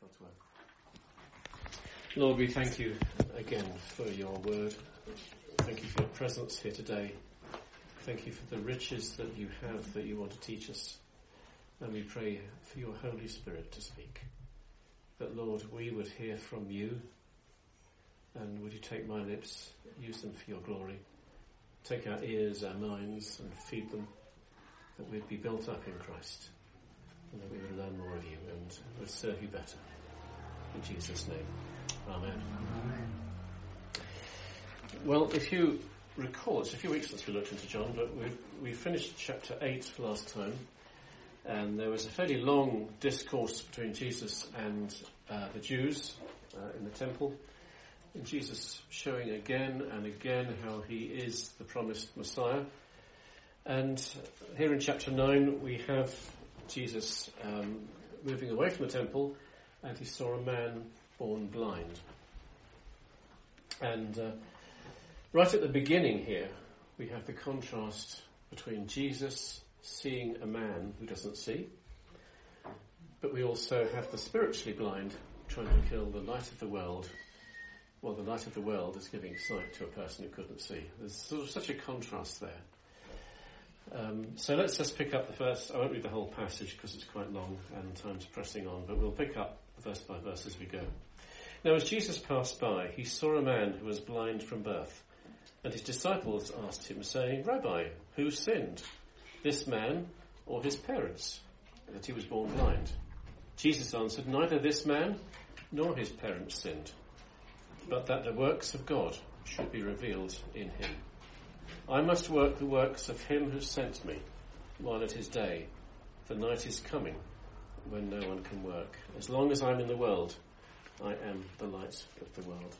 to work. Lord, we thank you again for your word. Thank you for your presence here today. Thank you for the riches that you have that you want to teach us. And we pray for your Holy Spirit to speak. That, Lord, we would hear from you. And would you take my lips, use them for your glory. Take our ears, our minds, and feed them. That we'd be built up in Christ. And that we would learn more of you and would serve you better. In Jesus' name. Amen. Amen. Well, if you recall, it's a few weeks since we looked into John, but we finished chapter 8 last time. And there was a fairly long discourse between Jesus and the Jews in the temple. And Jesus showing again and again how he is the promised Messiah. And here in chapter 9 we have Jesus moving away from the temple, and he saw a man born blind. And right at the beginning here we have the contrast between Jesus seeing a man who doesn't see, but we also have the spiritually blind trying to kill the light of the world, while the light of the world is giving sight to a person who couldn't see. There's sort of such a contrast there. So let's just pick up the first. I won't read the whole passage because it's quite long and time's pressing on, but we'll pick up verse by verse as we go. Now as Jesus passed by, he saw a man who was blind from birth, and his disciples asked him, saying, "Rabbi, who sinned, this man or his parents, that he was born blind?" Jesus answered, "Neither this man nor his parents sinned, but that the works of God should be revealed in him. I must work the works of him who sent me while it is day. The night is coming when no one can work. As long as I'm in the world, I am the light of the world."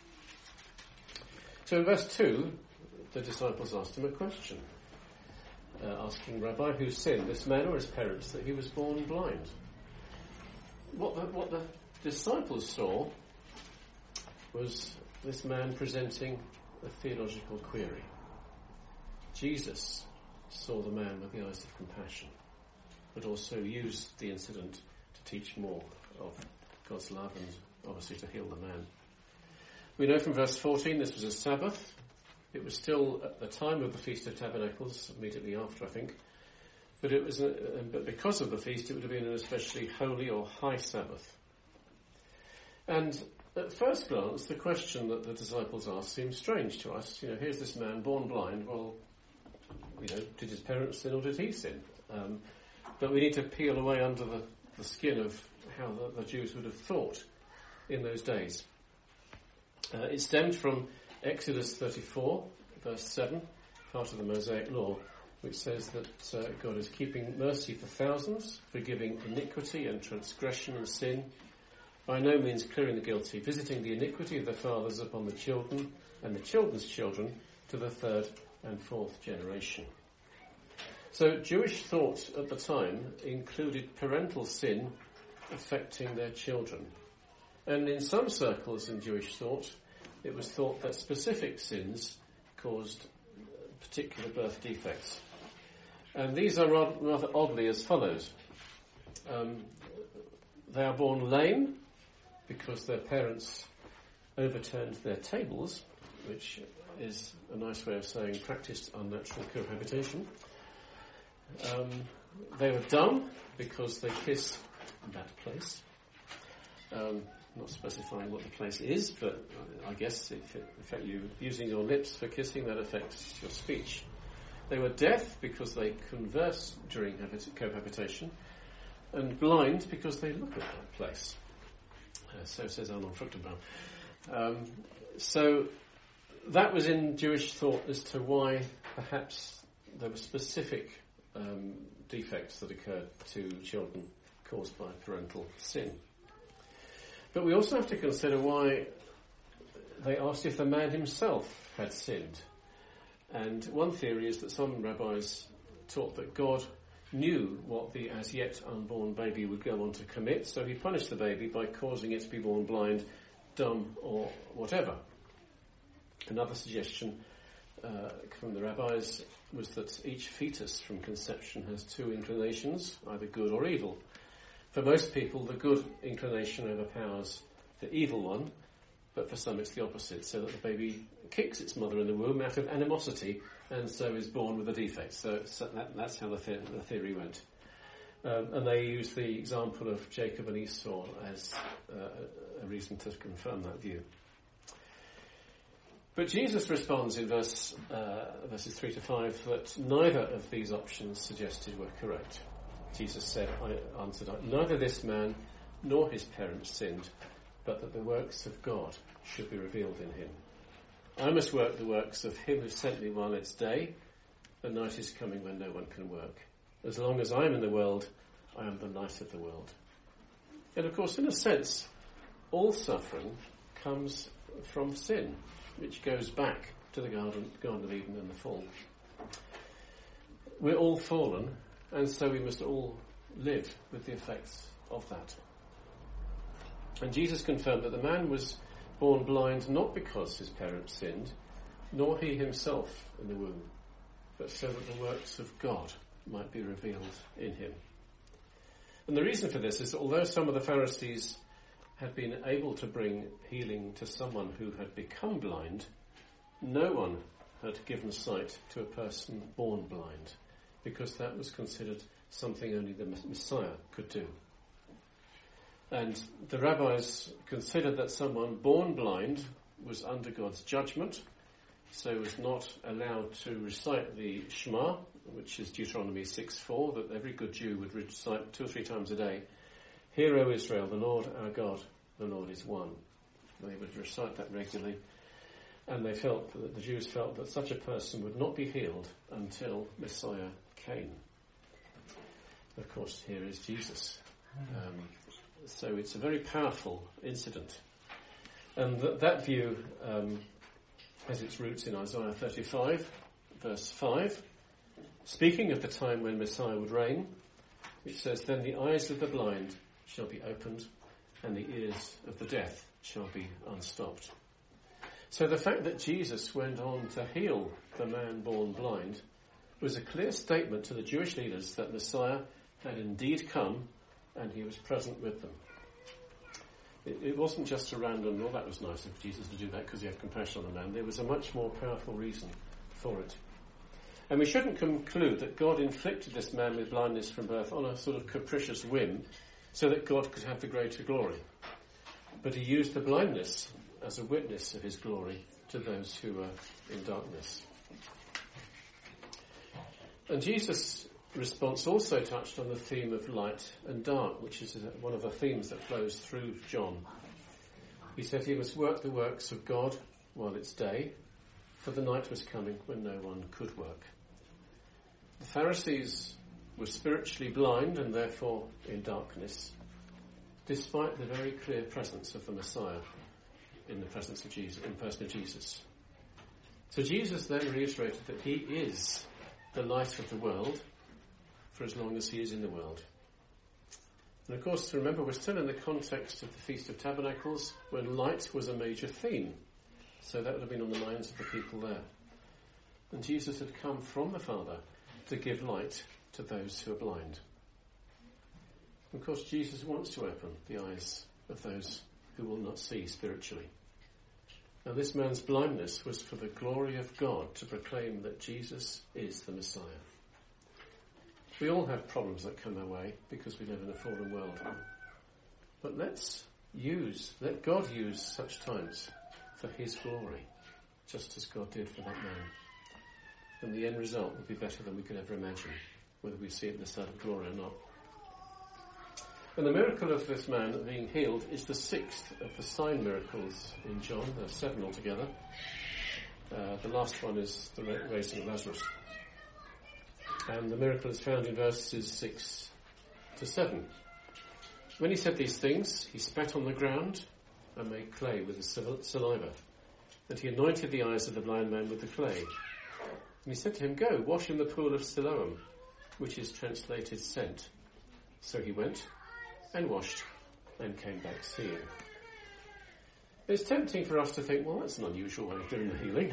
So in verse 2, the disciples asked him a question, asking, "Rabbi, who sinned, this man or his parents, that he was born blind?" What the disciples saw was this man presenting a theological query. Jesus saw the man with the eyes of compassion, but also used the incident to teach more of God's love and obviously to heal the man. We know from verse 14 this was a Sabbath. It was still at the time of the Feast of Tabernacles, immediately after, I think. But but because of the feast, it would have been an especially holy or high Sabbath. And at first glance, the question that the disciples asked seems strange to us. Here's this man born blind. Well, did his parents sin or did he sin? But we need to peel away under the skin of how the Jews would have thought in those days. It stemmed from Exodus 34, verse 7, part of the Mosaic Law, which says that God is keeping mercy for thousands, forgiving iniquity and transgression and sin, by no means clearing the guilty, visiting the iniquity of the fathers upon the children and the children's children to the third and fourth generation. So Jewish thought at the time included parental sin affecting their children. And in some circles in Jewish thought, it was thought that specific sins caused particular birth defects. And these are rather oddly as follows. They are born lame because their parents overturned their tables, which is a nice way of saying practiced unnatural cohabitation. They were dumb because they kiss in that place. Not specifying what the place is, but I guess in fact you using your lips for kissing, that affects your speech. They were deaf because they converse during cohabitation, and blind because they look at that place. So says Arnold Fruchtenbaum. So that was in Jewish thought as to why perhaps there were specific defects that occurred to children caused by parental sin. But we also have to consider why they asked if the man himself had sinned. And one theory is that some rabbis taught that God knew what the as yet unborn baby would go on to commit, so he punished the baby by causing it to be born blind, dumb, or whatever. Another suggestion from the rabbis was that each fetus from conception has two inclinations, either good or evil. For most people, the good inclination overpowers the evil one, but for some it's the opposite, so that the baby kicks its mother in the womb out of animosity and so is born with a defect. So that's how the theory went. And they use the example of Jacob and Esau as a reason to confirm that view. But Jesus responds in verses 3 to 5 that neither of these options suggested were correct. Jesus said, I answered, neither this man nor his parents sinned, but that the works of God should be revealed in him. I must work the works of him who sent me while it's day. The night is coming when no one can work. As long as I am in the world, I am the light of the world. And of course, in a sense, all suffering comes from sin, which goes back to the Garden of Eden and the fall. We're all fallen, and so we must all live with the effects of that. And Jesus confirmed that the man was born blind not because his parents sinned, nor he himself in the womb, but so that the works of God might be revealed in him. And the reason for this is that although some of the Pharisees had been able to bring healing to someone who had become blind, no one had given sight to a person born blind, because that was considered something only the Messiah could do. And the rabbis considered that someone born blind was under God's judgment, so was not allowed to recite the Shema, which is Deuteronomy 6:4, that every good Jew would recite 2 or 3 times a day. Hear, O Israel, the Lord our God, the Lord is one. They would recite that regularly, and the Jews felt that such a person would not be healed until Messiah came. Of course, here is Jesus. So it's a very powerful incident. And that view has its roots in Isaiah 35, verse 5. Speaking of the time when Messiah would reign, it says, then the eyes of the blind shall be opened, and the ears of the deaf shall be unstopped. So the fact that Jesus went on to heal the man born blind was a clear statement to the Jewish leaders that Messiah had indeed come, and he was present with them. It wasn't just a random, well, that was nice of Jesus to do that because he had compassion on the man. There was a much more powerful reason for it. And we shouldn't conclude that God inflicted this man with blindness from birth on a sort of capricious whim so that God could have the greater glory. But he used the blindness as a witness of his glory to those who were in darkness. And Jesus' response also touched on the theme of light and dark, which is one of the themes that flows through John. He said he must work the works of God while it's day, for the night was coming when no one could work. The Pharisees were spiritually blind and therefore in darkness, despite the very clear presence of the Messiah in the presence of Jesus, in the person of Jesus. So Jesus then reiterated that he is the light of the world for as long as he is in the world. And of course, remember, we're still in the context of the Feast of Tabernacles, when light was a major theme. So that would have been on the minds of the people there. And Jesus had come from the Father to give light to those who are blind. Of course, Jesus wants to open the eyes of those who will not see spiritually. And this man's blindness was for the glory of God, to proclaim that Jesus is the Messiah. We all have problems that come our way because we live in a fallen world. But let God use such times for his glory, just as God did for that man. And the end result will be better than we could ever imagine, whether we see it in the side of glory or not. And the miracle of this man being healed is the 6th of the sign miracles in John. There are 7 altogether. The last one is the raising of Lazarus. And the miracle is found in verses 6 to 7. When he said these things, he spat on the ground and made clay with his saliva. And he anointed the eyes of the blind man with the clay. And he said to him, go, wash in the pool of Siloam, which is translated sent. So he went and washed and came back seeing. It's tempting for us to think, well, that's an unusual way of doing the healing.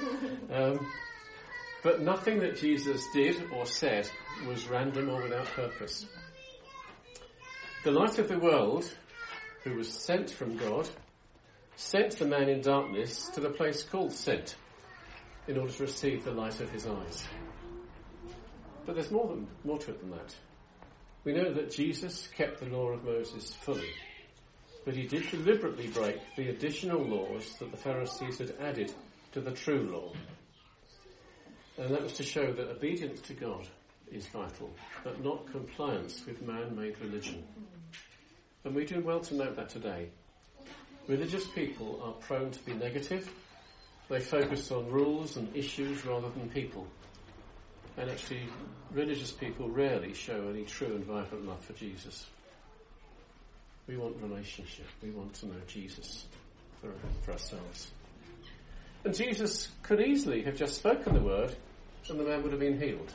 But nothing that Jesus did or said was random or without purpose. The light of the world, who was sent from God, sent the man in darkness to the place called Sent, in order to receive the light of his eyes. But there's more to it than that. We know that Jesus kept the law of Moses fully, but he did deliberately break the additional laws that the Pharisees had added to the true law. And that was to show that obedience to God is vital, but not compliance with man-made religion. And we do well to note that today. Religious people are prone to be negative. They focus on rules and issues rather than people. And actually, religious people rarely show any true and vibrant love for Jesus. We want relationship. We want to know Jesus for ourselves. And Jesus could easily have just spoken the word and the man would have been healed.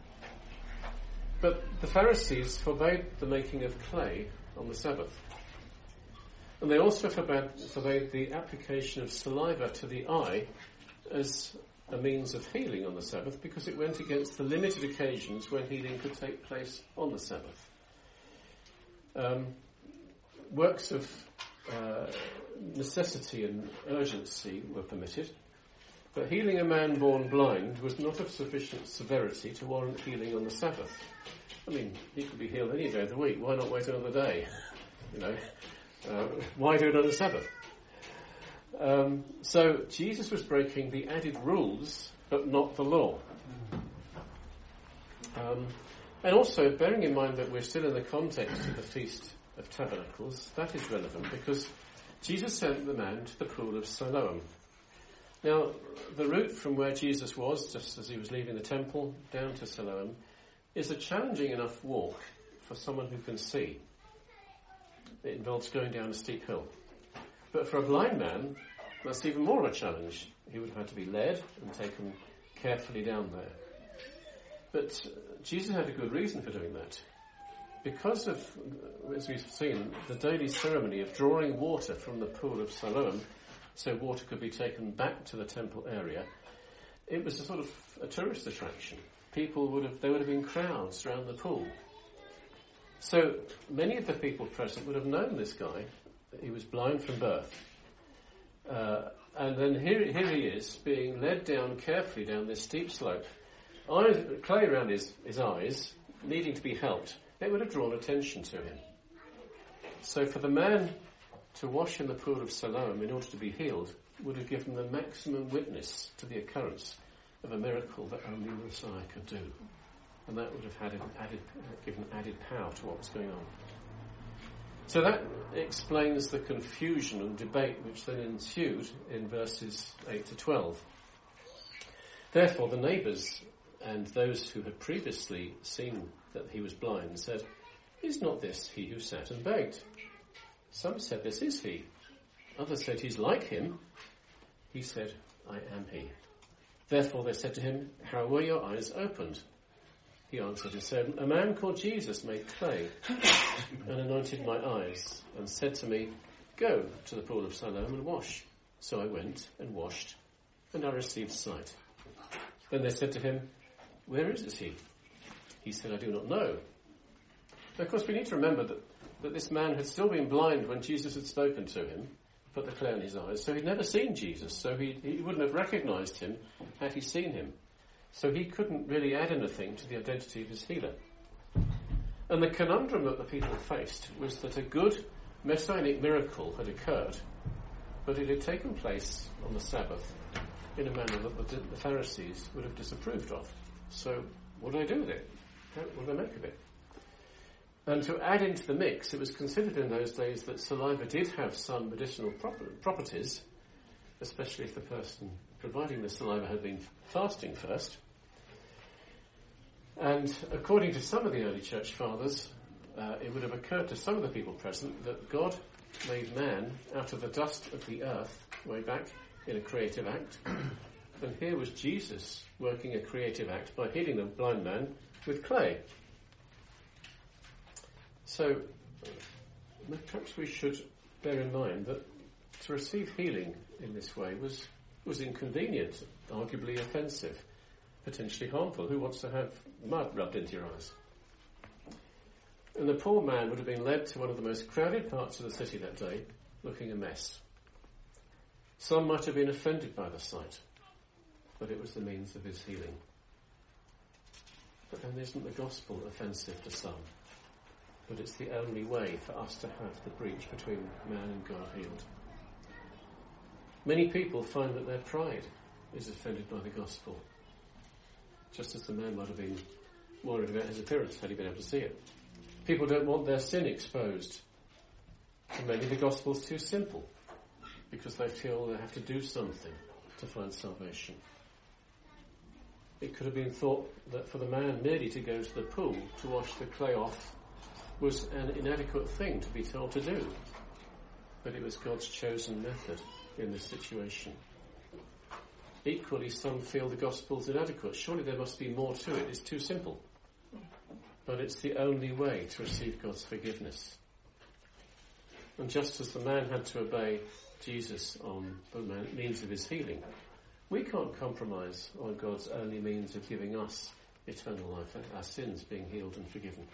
But the Pharisees forbade the making of clay on the Sabbath. And they also forbade the application of saliva to the eye as a means of healing on the Sabbath, because it went against the limited occasions when healing could take place on the Sabbath. Works of necessity and urgency were permitted, but healing a man born blind was not of sufficient severity to warrant healing on the Sabbath. I mean, he could be healed any day of the week. Why not wait another day? Why do it on the Sabbath? So Jesus was breaking the added rules, but not the law. And also, bearing in mind that we're still in the context of the Feast of Tabernacles, that is relevant because Jesus sent the man to the pool of Siloam. Now, the route from where Jesus was, just as he was leaving the temple, down to Siloam, is a challenging enough walk for someone who can see. It involves going down a steep hill. But for a blind man, that's even more of a challenge. He would have had to be led and taken carefully down there. But Jesus had a good reason for doing that. Because of, as we've seen, the daily ceremony of drawing water from the pool of Siloam, so water could be taken back to the temple area, it was a sort of a tourist attraction. There would have been crowds around the pool. So many of the people present would have known this guy. He was blind from birth. And then here he is, being led down carefully down this steep slope. Clay around his eyes, needing to be helped. It would have drawn attention to him. So for the man to wash in the pool of Siloam in order to be healed would have given the maximum witness to the occurrence of a miracle that only the Messiah could do. And that would have given added power to what was going on. So that explains the confusion and debate which then ensued in verses 8 to 12. Therefore the neighbours and those who had previously seen that he was blind said, "Is not this he who sat and begged?" Some said, "This is he." Others said, "He's like him." He said, "I am he." Therefore they said to him, "How were your eyes opened?" He answered and said, "A man called Jesus made clay and anointed my eyes and said to me, 'Go to the pool of Siloam and wash.' So I went and washed, and I received sight." Then they said to him, "Where is he?" He said, "I do not know." Now, of course, we need to remember that this man had still been blind when Jesus had spoken to him, put the clay in his eyes, so he'd never seen Jesus, so he wouldn't have recognised him had he seen him. So he couldn't really add anything to the identity of his healer. And the conundrum that the people faced was that a good messianic miracle had occurred, but it had taken place on the Sabbath in a manner that the Pharisees would have disapproved of. So what do they do with it? What do they make of it? And to add into the mix, it was considered in those days that saliva did have some medicinal properties, especially if the person providing the saliva had been fasting first. And according to some of the early church fathers, it would have occurred to some of the people present that God made man out of the dust of the earth way back in a creative act. And here was Jesus working a creative act by healing the blind man with clay. So perhaps we should bear in mind that to receive healing in this way was inconvenient, arguably offensive, potentially harmful. Who wants to have mud rubbed into your eyes? And the poor man would have been led to one of the most crowded parts of the city that day, looking a mess. Some might have been offended by the sight, but it was the means of his healing. But then isn't the gospel offensive to some? But it's the only way for us to have the breach between man and God healed. Many people find that their pride is offended by the gospel, just as the man might have been worried about his appearance had he been able to see it. People don't want their sin exposed. And maybe the gospel's too simple, because they feel they have to do something to find salvation. It could have been thought that for the man merely to go to the pool to wash the clay off was an inadequate thing to be told to do. But it was God's chosen method in this situation. Equally, some feel the gospel's inadequate. Surely there must be more to it. It's too simple. But it's the only way to receive God's forgiveness. And just as the man had to obey Jesus on the means of his healing, we can't compromise on God's only means of giving us eternal life, our sins being healed and forgiven.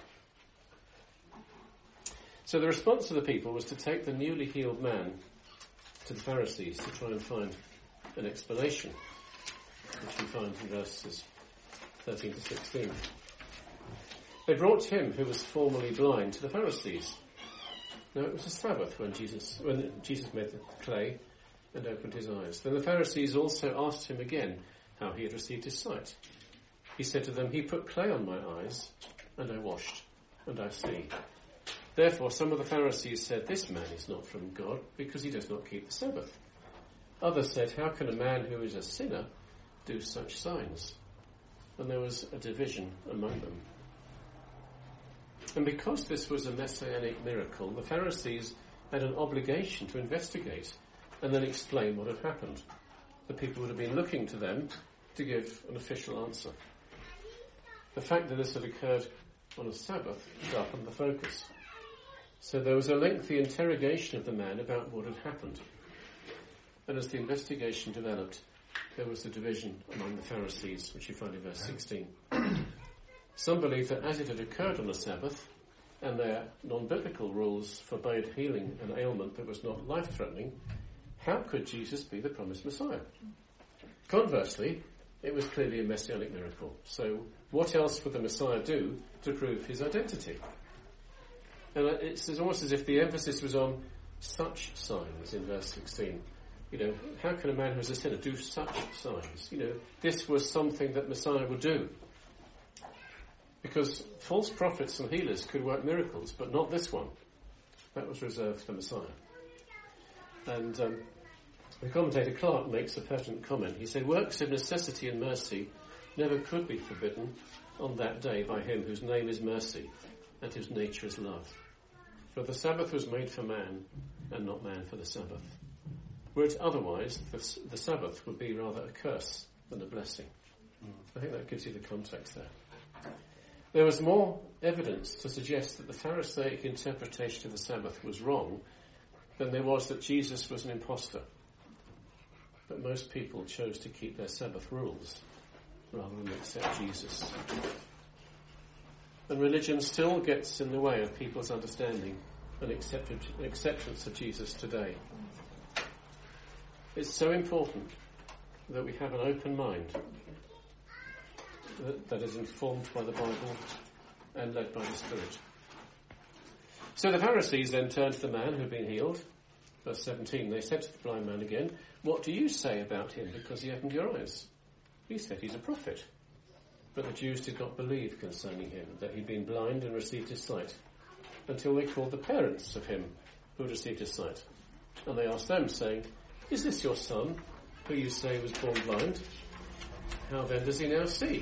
So the response of the people was to take the newly healed man to the Pharisees to try and find an explanation, which we find in verses 13 to 16. They brought him, who was formerly blind, to the Pharisees. Now it was a Sabbath when Jesus made the clay and opened his eyes. Then the Pharisees also asked him again how he had received his sight. He said to them, "He put clay on my eyes, and I washed, and I see." Therefore some of the Pharisees said, "This man is not from God, because he does not keep the Sabbath." Others said, "How can a man who is a sinner do such signs?" And there was a division among them. And because this was a messianic miracle, the Pharisees had an obligation to investigate and then explain what had happened. The people would have been looking to them to give an official answer. The fact that this had occurred on a Sabbath sharpened the focus. So there was a lengthy interrogation of the man about what had happened. And as the investigation developed, there was a division among the Pharisees, which you find in verse 16. Some believed that as it had occurred on a Sabbath, and their non-biblical rules forbade healing an ailment that was not life-threatening, how could Jesus be the promised Messiah? Conversely, it was clearly a messianic miracle. So what else would the Messiah do to prove his identity? And it's almost as if the emphasis was on such signs in verse 16. How can a man who is a sinner do such signs? This was something that Messiah would do. Because false prophets and healers could work miracles, but not this one. That was reserved for Messiah. And the commentator Clark makes a pertinent comment. He said, "Works of necessity and mercy never could be forbidden on that day by him whose name is mercy and whose nature is love. For the Sabbath was made for man, and not man for the Sabbath. Were it otherwise, the Sabbath would be rather a curse than a blessing." I think that gives you the context there. There was more evidence to suggest that the Pharisaic interpretation of the Sabbath was wrong than there was that Jesus was an impostor. But most people chose to keep their Sabbath rules rather than accept Jesus. And religion still gets in the way of people's understanding and acceptance of Jesus today. It's so important that we have an open mind that is informed by the Bible and led by the Spirit. So the Pharisees then turned to the man who had been healed. Verse 17, they said to the blind man again, "What do you say about him because he opened your eyes?" He said, "He's a prophet." But the Jews did not believe concerning him, that he'd been blind and received his sight, until they called the parents of him who had received his sight. And they asked them, saying, "Is this your son, who you say was born blind? How then does he now see?"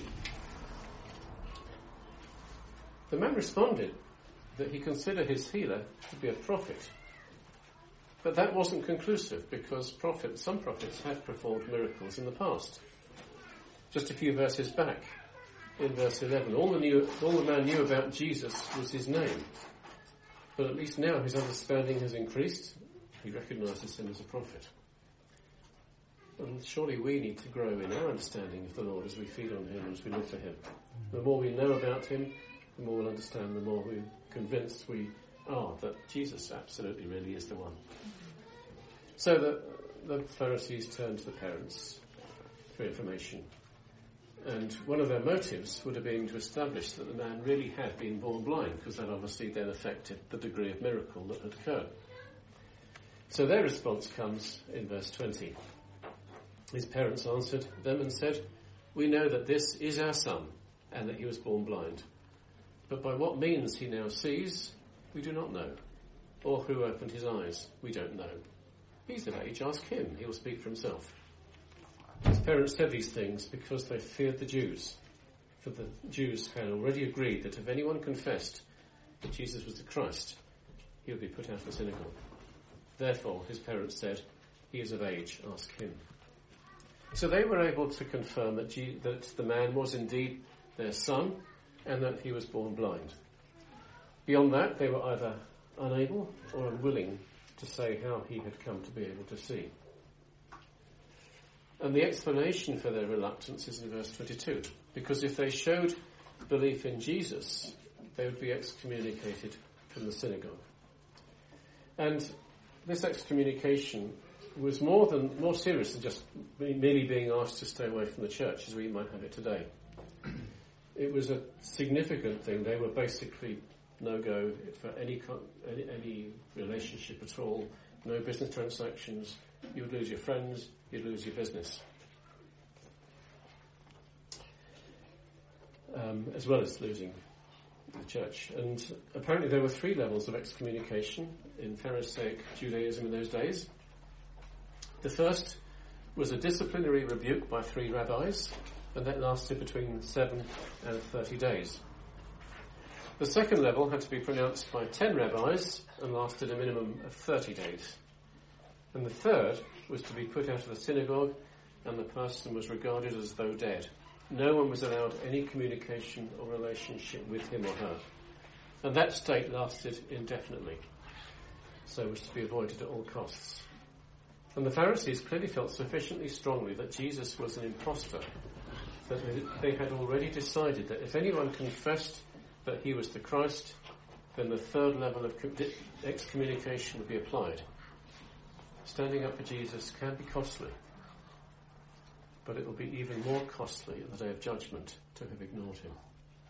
The man responded that he considered his healer to be a prophet. But that wasn't conclusive, because some prophets had performed miracles in the past. Just a few verses back, in verse 11, all the man knew about Jesus was his name. But at least now his understanding has increased. He recognises him as a prophet. And surely we need to grow in our understanding of the Lord as we feed on him, as we live for him. The more we know about him, the more we'll understand, the more we convinced we are that Jesus absolutely really is the one. So the Pharisees turned to the parents for information. And one of their motives would have been to establish that the man really had been born blind, because that obviously then affected the degree of miracle that had occurred. So their response comes in verse 20. His parents answered them and said, "We know that this is our son, and that he was born blind. But by what means he now sees, we do not know. Or who opened his eyes, we don't know. He's of age, ask him, he will speak for himself." His parents said these things because they feared the Jews. For the Jews had already agreed that if anyone confessed that Jesus was the Christ, he would be put out of the synagogue. Therefore, his parents said, "He is of age, ask him." So they were able to confirm that the man was indeed their son and that he was born blind. Beyond that, they were either unable or unwilling to say how he had come to be able to see. And the explanation for their reluctance is in verse 22, because if they showed belief in Jesus, they would be excommunicated from the synagogue. And this excommunication was more serious than just merely being asked to stay away from the church as we might have it today. It was a significant thing. They were basically no-go for any relationship at all, no business transactions. You would lose your friends, you'd lose your business. As well as losing the church. And apparently there were 3 levels of excommunication in Pharisaic Judaism in those days. The first was a disciplinary rebuke by 3 rabbis, and that lasted between 7 and 30 days. The second level had to be pronounced by 10 rabbis and lasted a minimum of 30 days. And the third was to be put out of the synagogue, and the person was regarded as though dead. No one was allowed any communication or relationship with him or her. And that state lasted indefinitely, so was to be avoided at all costs. And the Pharisees clearly felt sufficiently strongly that Jesus was an impostor, that they had already decided that if anyone confessed that he was the Christ, then the third level of excommunication would be applied. Standing up for Jesus can be costly, but it will be even more costly at the day of judgment to have ignored him.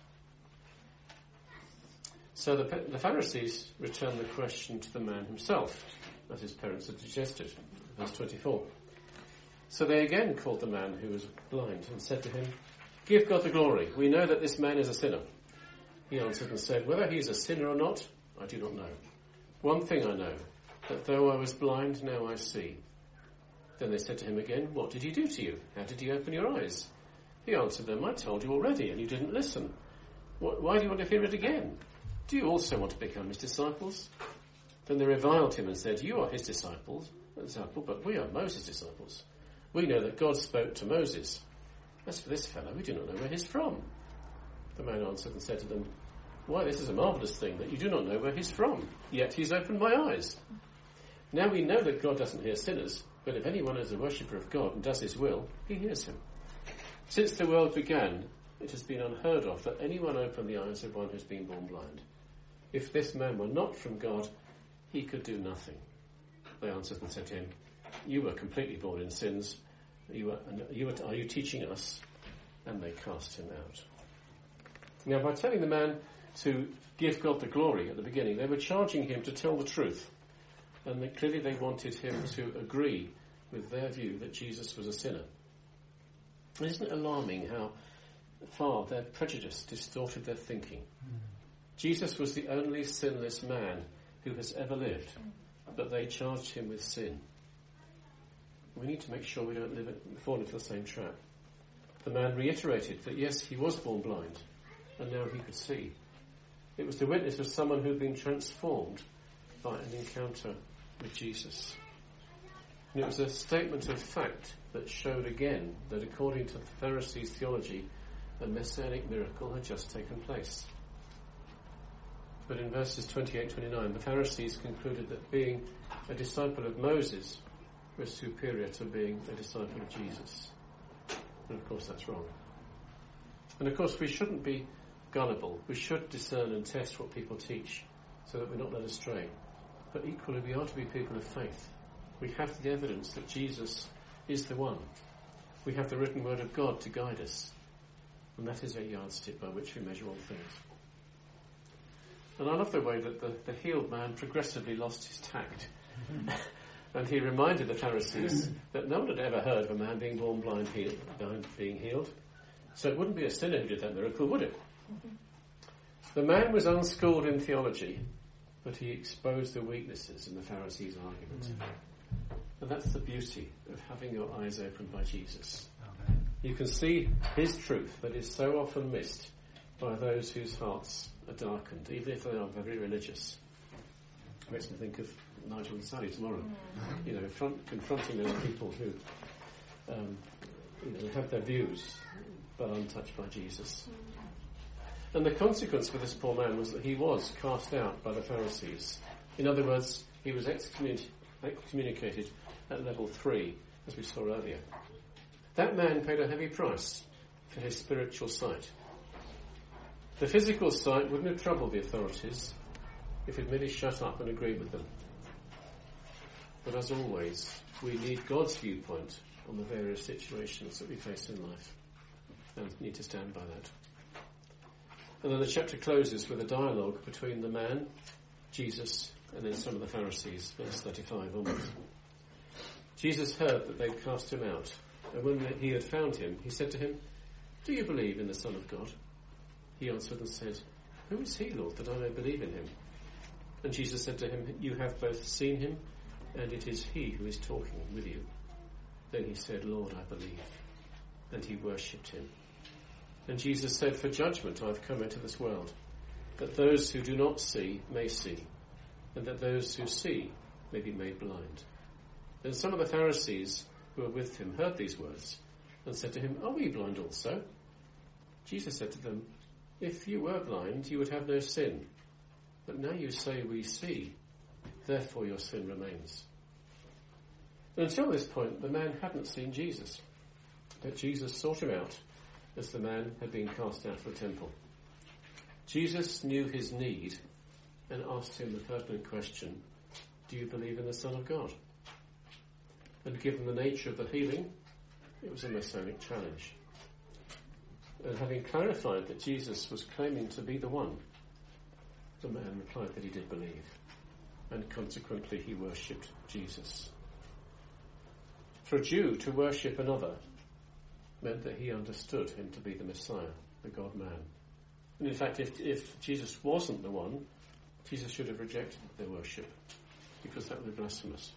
So the Pharisees returned the question to the man himself, as his parents had suggested. Verse 24. So they again called the man who was blind and said to him, "Give God the glory. We know that this man is a sinner." He answered and said, "Whether he is a sinner or not, I do not know. One thing I know, that though I was blind, now I see." Then they said to him again, "What did he do to you? How did he open your eyes?" He answered them, "I told you already, and you didn't listen. Why do you want to hear it again? Do you also want to become his disciples?" Then they reviled him and said, "You are his disciple, but we are Moses' disciples. We know that God spoke to Moses. As for this fellow, we do not know where he's from." The man answered and said to them, "Why, this is a marvellous thing, that you do not know where he's from, yet he's opened my eyes. Now we know that God doesn't hear sinners, but if anyone is a worshipper of God and does his will, he hears him. Since the world began, it has been unheard of that anyone opened the eyes of one who's been born blind. If this man were not from God, he could do nothing." They answered and said to him, "You were completely born in sins. Are you teaching us?" And they cast him out. Now, by telling the man to give God the glory at the beginning, they were charging him to tell the truth. And clearly they wanted him to agree with their view that Jesus was a sinner. Isn't it alarming how far their prejudice distorted their thinking? Jesus was the only sinless man who has ever lived, but they charged him with sin. We need to make sure we don't fall into the same trap. The man reiterated that yes, he was born blind, and now he could see. It was the witness of someone who had been transformed by an encounter with Jesus. And it was a statement of fact that showed again that according to the Pharisees' theology, a messianic miracle had just taken place. But in verses 28-29, the Pharisees concluded that being a disciple of Moses was superior to being a disciple of Jesus. And of course that's wrong. And of course we shouldn't be gullible. We should discern and test what people teach so that we're not led astray. But equally, we are to be people of faith. We have the evidence that Jesus is the one. We have the written word of God to guide us. And that is a yardstick by which we measure all things. And I love the way that the healed man progressively lost his tact. And he reminded the Pharisees that no one had ever heard of a man being born blind being healed. So it wouldn't be a sinner who did that miracle, would it? The man was unschooled in theology, but he exposed the weaknesses in the Pharisees' argument. And that's the beauty of having your eyes opened by Jesus. You can see his truth that is so often missed by those whose hearts are darkened, even if they are very religious. It makes me think of Nigel and Sally tomorrow. Confronting those people who have their views but untouched by Jesus. And the consequence for this poor man was that he was cast out by the Pharisees. In other words, he was excommunicated at level 3, as we saw earlier. That man paid a heavy price for his spiritual sight. The physical sight wouldn't have troubled the authorities if he'd merely shut up and agreed with them. But as always, we need God's viewpoint on the various situations that we face in life, and need to stand by that. And then the chapter closes with a dialogue between the man, Jesus, and then some of the Pharisees, verse 35 onwards. Jesus heard that they'd cast him out, and when he had found him, he said to him, "Do you believe in the Son of God?" He answered and said, "Who is he, Lord, that I may believe in him?" And Jesus said to him, "You have both seen him, and it is he who is talking with you." Then he said, "Lord, I believe." And he worshipped him. And Jesus said, "For judgment I have come into this world, that those who do not see may see, and that those who see may be made blind." Then some of the Pharisees who were with him heard these words, and said to him, "Are we blind also?" Jesus said to them, "If you were blind, you would have no sin. But now you say we see, therefore your sin remains." And until this point, the man hadn't seen Jesus. But Jesus sought him out as the man had been cast out of the temple. Jesus knew his need and asked him the pertinent question, "Do you believe in the Son of God?" And given the nature of the healing, it was a messianic challenge. And having clarified that Jesus was claiming to be the one, the man replied that he did believe, and consequently he worshipped Jesus. For a Jew to worship another meant that he understood him to be the Messiah, the God-man. And in fact, if Jesus wasn't the one, Jesus should have rejected their worship, because that would be blasphemous.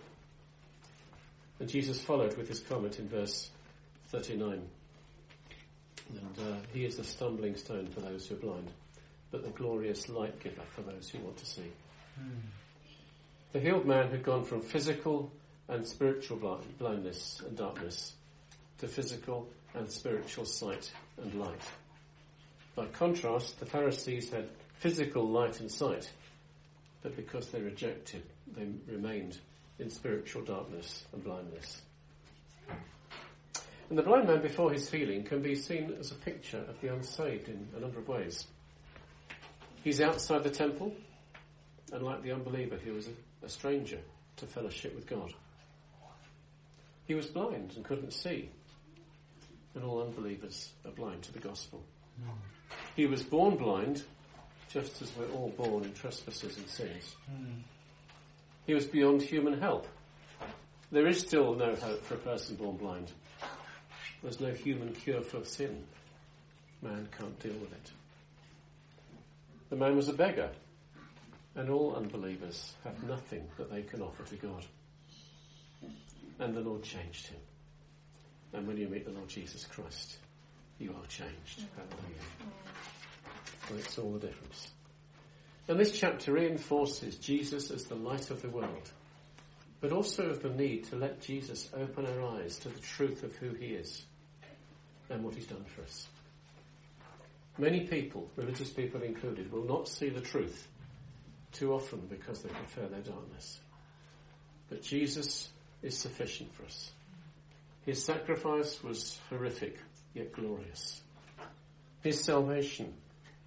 And Jesus followed with his comment in verse 39. And he is the stumbling stone for those who are blind, but the glorious light giver for those who want to see. The healed man had gone from physical and spiritual blindness and darkness to physical and spiritual sight and light. By contrast, the Pharisees had physical light and sight, but because they rejected, they remained in spiritual darkness and blindness. And the blind man before his healing can be seen as a picture of the unsaved in a number of ways. He's outside the temple, and like the unbeliever, he was a stranger to fellowship with God. He was blind and couldn't see, and all unbelievers are blind to the gospel. He was born blind, just as we're all born in trespasses and sins. He was beyond human help. There is still no hope for a person born blind. There's no human cure for sin. Man can't deal with it. The man was a beggar, and all unbelievers have nothing that they can offer to God. And the Lord changed him. And when you meet the Lord Jesus Christ, you are changed. Hallelujah. Makes all the difference. And this chapter reinforces Jesus as the light of the world, but also of the need to let Jesus open our eyes to the truth of who he is and what he's done for us. Many people, religious people included, will not see the truth too often because they prefer their darkness. But Jesus is sufficient for us. His sacrifice was horrific, yet glorious. His salvation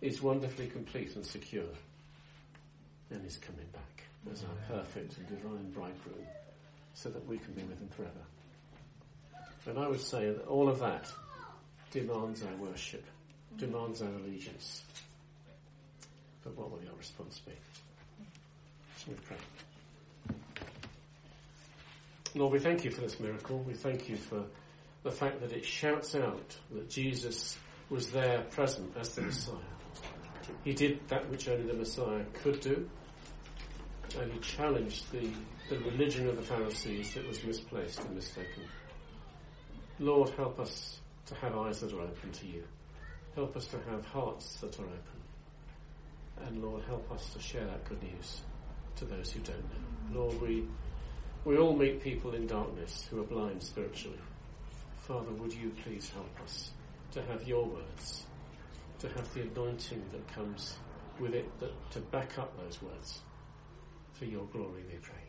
is wonderfully complete and secure, and is coming back as our perfect and divine bridegroom, so that we can be with him forever. And I would say that all of that demands our worship, demands our allegiance. But what will your response be? Shall we pray? Lord, we thank you for this miracle. We thank you for the fact that it shouts out that Jesus was there present as the Messiah. He did that which only the Messiah could do, and he challenged the religion of the Pharisees that was misplaced and mistaken. Lord, help us to have eyes that are open to you. Help us to have hearts that are open. And Lord, help us to share that good news to those who don't know. Lord, we all meet people in darkness who are blind spiritually. Father, would you please help us to have your words, to have the anointing that comes with it, to back up those words. For your glory we pray.